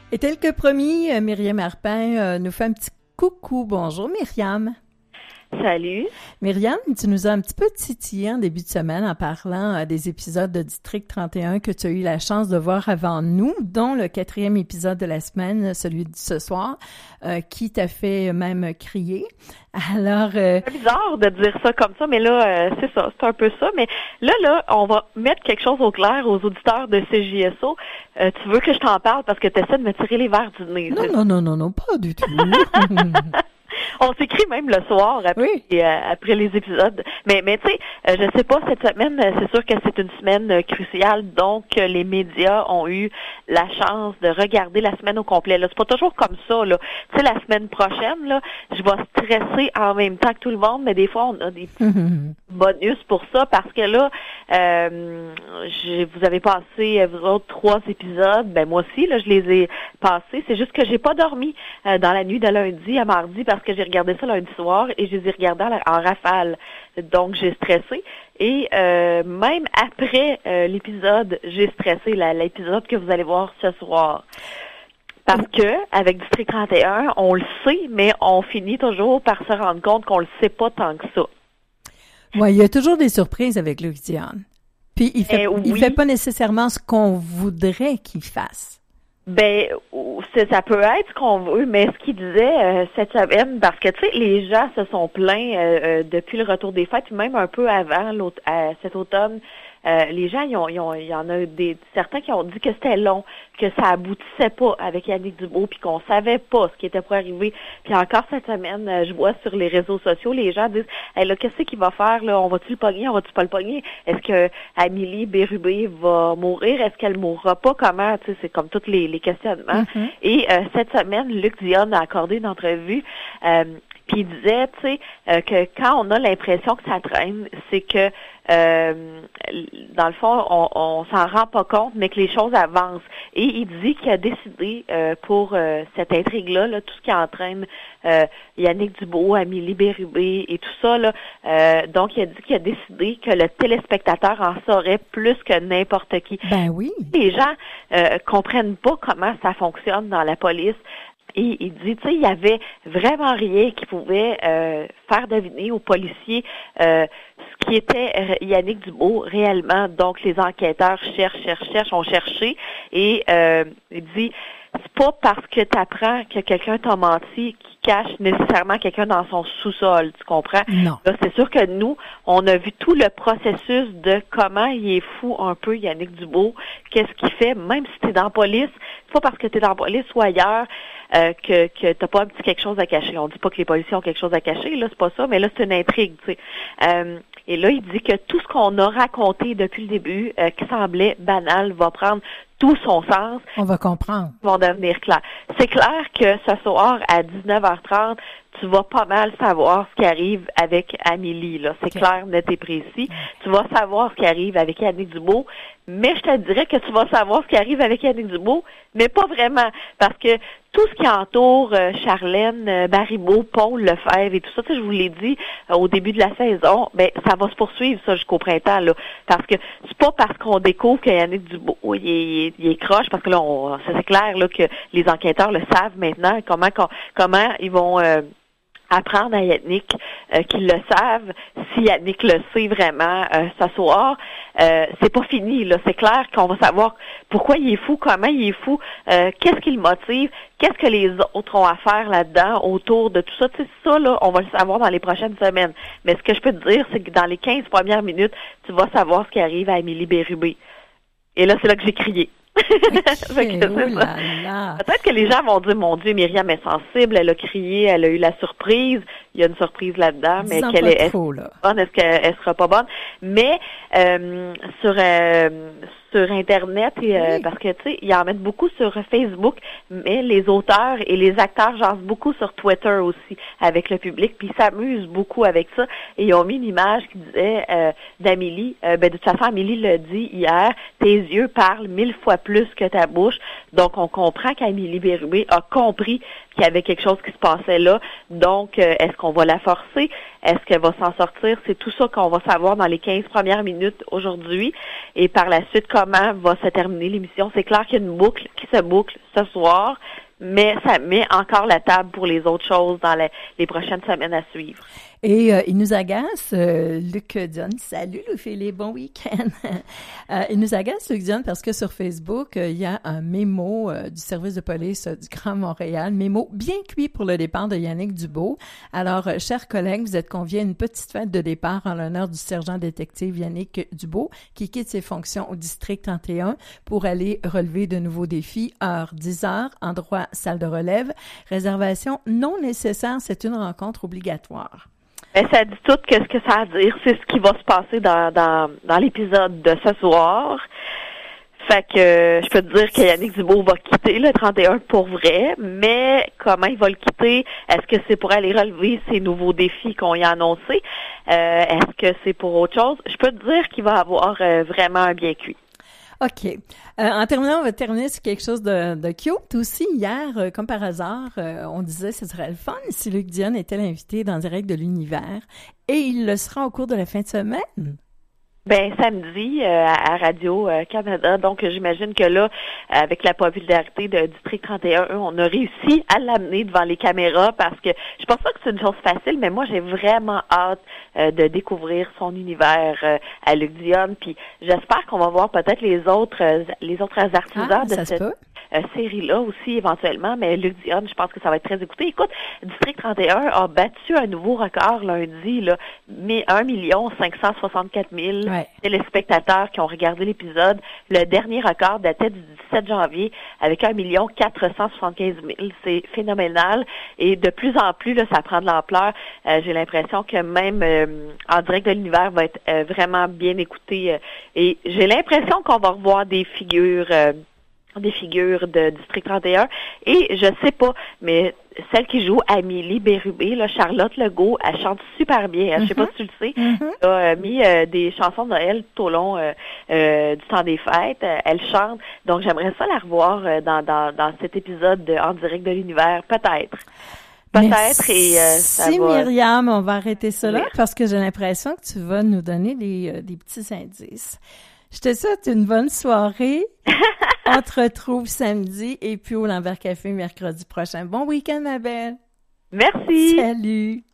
Et tel que promis, Myriam Arpin nous fait un petit coucou. Bonjour Myriam. Salut. Myriam, tu nous as un petit peu titillé en début de semaine en parlant des épisodes de District 31 que tu as eu la chance de voir avant nous, dont le 4e épisode de la semaine, celui de ce soir, qui t'a fait même crier. Alors, c'est bizarre de dire ça comme ça, mais là, c'est ça, c'est un peu ça. Mais là, on va mettre quelque chose au clair aux auditeurs de CJSO. Tu veux que je t'en parle parce que tu essaies de me tirer les verres du nez. Non, pas du tout. On s'écrit même le soir après les épisodes. Mais tu sais, je sais pas, cette semaine, c'est sûr que c'est une semaine cruciale, donc les médias ont eu la chance de regarder la semaine au complet. Là, c'est pas toujours comme ça, là. Tu sais, la semaine prochaine, là, je vais stresser en même temps que tout le monde, mais des fois, on a des bonus pour ça, parce que là, vous avez passé, vous autres, 3 épisodes. Ben, moi aussi, là, je les ai passés. C'est juste que j'ai pas dormi dans la nuit de lundi à mardi, parce que j'ai regardé ça lundi soir et je les ai regardés en rafale. Donc, j'ai stressé. Et même après l'épisode, j'ai stressé, l'épisode que vous allez voir ce soir. Parce que, avec District 31, on le sait, mais on finit toujours par se rendre compte qu'on le sait pas tant que ça. Oui, il y a toujours des surprises avec Luc Dionne. Puis, il fait pas nécessairement ce qu'on voudrait qu'il fasse. Ben, ça peut être ce qu'on veut, mais ce qu'il disait cette semaine, parce que, tu sais, les gens se sont plaints depuis le retour des fêtes, même un peu avant, cet automne. Les gens, il y en a certains qui ont dit que c'était long, que ça aboutissait pas avec Yannick Dubeau, puis qu'on savait pas ce qui était pour arriver. Puis encore cette semaine, je vois sur les réseaux sociaux, les gens disent, hey, là, qu'est-ce qu'il va faire, là? On va-tu le pogner? On va-tu pas le pogner? Est-ce que Amélie Bérubé va mourir? Est-ce qu'elle mourra pas? Comment? Tu sais, c'est comme tous les questionnements. Mm-hmm. Et cette semaine, Luc Dionne a accordé une entrevue, puis il disait, tu sais, que quand on a l'impression que ça traîne, c'est que dans le fond, on s'en rend pas compte, mais que les choses avancent. Et il dit qu'il a décidé pour cette intrigue-là, là, tout ce qui entraîne Yannick Dubeau, Amélie Bérubé et tout ça, là, donc il a dit qu'il a décidé que le téléspectateur en saurait plus que n'importe qui. Ben oui. Les gens comprennent pas comment ça fonctionne dans la police. Et il dit, tu sais, il y avait vraiment rien qui pouvait faire deviner aux policiers ce qui était Yannick Dubeau réellement. Donc, les enquêteurs ont cherché. Et il dit, c'est pas parce que tu apprends que quelqu'un t'a menti qui cache nécessairement quelqu'un dans son sous-sol, tu comprends? Non. Là, c'est sûr que nous, on a vu tout le processus de comment il est fou un peu, Yannick Dubeau, qu'est-ce qu'il fait, même si tu es dans la police, c'est pas parce que tu es dans la police ou ailleurs que t'as pas un petit quelque chose à cacher. On dit pas que les policiers ont quelque chose à cacher, là, c'est pas ça, mais là, c'est une intrigue, tu sais. Et là, il dit que tout ce qu'on a raconté depuis le début, qui semblait banal, va prendre tout son sens. On va comprendre. Vont devenir clairs. C'est clair que ce soir, à 19h30, tu vas pas mal savoir ce qui arrive avec Amélie, là. C'est clair, net et précis. Tu vas savoir ce qui arrive avec Yannick Dubeau, mais je te dirais que tu vas savoir ce qui arrive avec Yannick Dubeau, mais pas vraiment. Parce que tout ce qui entoure Charlène Baribeau, Paul Lefebvre et tout ça, je vous l'ai dit au début de la saison, ben ça va se poursuivre ça jusqu'au printemps, là. Parce que c'est pas parce qu'on découvre que Yannick Dubeau il est croche, parce que là, c'est clair là que les enquêteurs le savent maintenant, comment ils vont apprendre à Yannick qu'ils le savent, si Yannick le sait vraiment ce soir, c'est pas fini, là. C'est clair qu'on va savoir pourquoi il est fou, comment il est fou, qu'est-ce qui le motive, qu'est-ce que les autres ont à faire là-dedans, autour de tout ça. Tu sais, ça, là, on va le savoir dans les prochaines semaines. Mais ce que je peux te dire, c'est que dans les 15 premières minutes, tu vas savoir ce qui arrive à Amélie Bérubé. Et là, c'est là que j'ai crié. Okay. Peut-être que les gens vont dire, mon Dieu, Myriam est sensible, elle a crié, elle a eu la surprise, il y a une surprise là-dedans, mais est-ce bonne, est-ce qu'elle sera pas bonne? Mais sur Internet, parce que, tu sais, ils en mettent beaucoup sur Facebook, mais les auteurs et les acteurs jasent beaucoup sur Twitter aussi, avec le public, puis ils s'amusent beaucoup avec ça, et ils ont mis une image qui disait d'Amélie, de toute façon, Amélie l'a dit hier, tes yeux parlent 1000 fois plus que ta bouche, donc on comprend qu'Amélie Bérubé a compris qu'il y avait quelque chose qui se passait là, donc est-ce qu'on va la forcer? Est-ce qu'elle va s'en sortir? C'est tout ça qu'on va savoir dans les 15 premières minutes aujourd'hui. Et par la suite, comment va se terminer l'émission? C'est clair qu'il y a une boucle qui se boucle ce soir, mais ça met encore la table pour les autres choses dans les prochaines semaines à suivre. Et il nous agace, Luc Dion. Salut, Louis-Philippe, bon week-end. Il nous agace, Luc Dion, parce que sur Facebook, il y a un mémo du service de police du Grand Montréal, mémo bien cuit pour le départ de Yannick Dubeau. Alors, chers collègues, vous êtes conviés à une petite fête de départ en l'honneur du sergent détective Yannick Dubeau, qui quitte ses fonctions au district 31 pour aller relever de nouveaux défis. Heure 10h, endroit salle de relève. Réservation non nécessaire, c'est une rencontre obligatoire. Ben, ça dit tout ce que ça a à dire. C'est ce qui va se passer dans l'épisode de ce soir. Fait que je peux te dire que Yannick Dubeau va quitter le 31 pour vrai, mais comment il va le quitter? Est-ce que c'est pour aller relever ces nouveaux défis qu'on y a annoncés? Est-ce que c'est pour autre chose? Je peux te dire qu'il va avoir vraiment un bien cuit. OK. En terminant, on va terminer sur quelque chose de cute aussi. Hier, comme par hasard, on disait que ce serait le fun si Luc Dion était l'invité dans Direct de l'Univers. Et il le sera au cours de la fin de semaine. Ben samedi à Radio-Canada, donc j'imagine que là, avec la popularité de District 31, on a réussi à l'amener devant les caméras parce que je pense pas que c'est une chose facile, mais moi j'ai vraiment hâte de découvrir son univers à Luc Dion, puis j'espère qu'on va voir peut-être les autres artisans de cette série-là aussi éventuellement, mais Luc Dion, je pense que ça va être très écouté. Écoute, District 31 a battu un nouveau record lundi, là, 1 564 000 téléspectateurs qui ont regardé l'épisode. Le dernier record datait du 17 janvier avec 1 475 000. C'est phénoménal et de plus en plus, là, ça prend de l'ampleur. J'ai l'impression que même en Direct de l'Univers va être vraiment bien écouté et j'ai l'impression qu'on va revoir des figures de District 31 et je sais pas, mais celle qui joue Amélie Bérubé, là, Charlotte Legault, elle chante super bien. Je sais pas si tu le sais. Elle a mis des chansons de Noël tout au long du temps des fêtes. Elle chante. Donc j'aimerais ça la revoir dans cet épisode En Direct de l'Univers, peut-être. Merci, et ça va... Myriam, on va arrêter ça là parce que j'ai l'impression que tu vas nous donner des petits indices. Je te souhaite une bonne soirée. On te retrouve samedi et puis au Lambert Café mercredi prochain. Bon week-end, ma belle. Merci. Salut.